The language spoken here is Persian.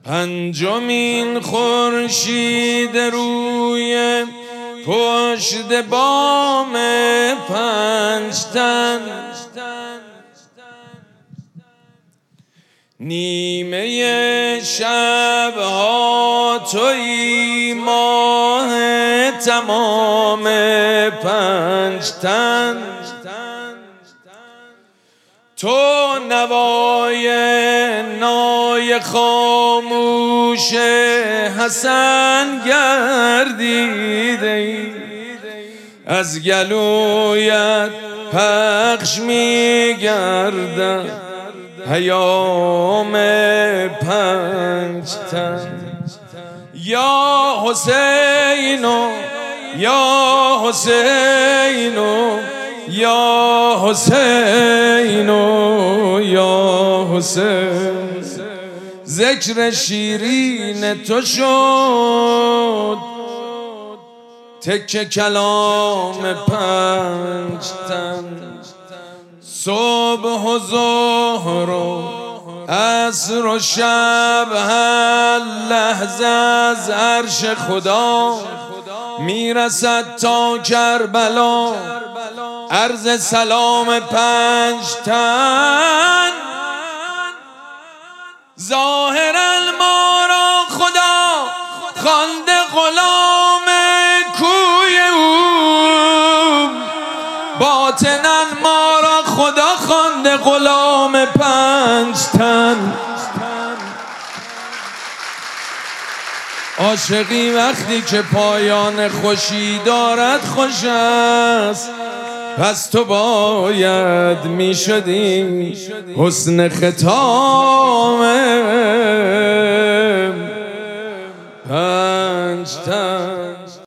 پنجمین خورشید روی پشت بام پنجتن، نیمه شبها تویی ماه تمام پنجتن، تو نوای نای خاموش حسن گردیده ای، از گلویت پخش می گردد پیام پنجتن. یا حسینو یا حسینو یا حسینو یا حسین، ذکر شیرین تو شد تکه کلام پنجتن. صبح و ظهر و عصر و شب هر لحظه از عرش خدا میرسد تا کربلا عرض سلام پنجتن. ظاهرا ما را خدا خوانده غلام کوی او، باطنا ما را خدا خوانده غلام پنجتن. عاشقی وقتی که پایان خوشی دارد خوش است، پس تو باید می شدی حسن ختام پنجتن.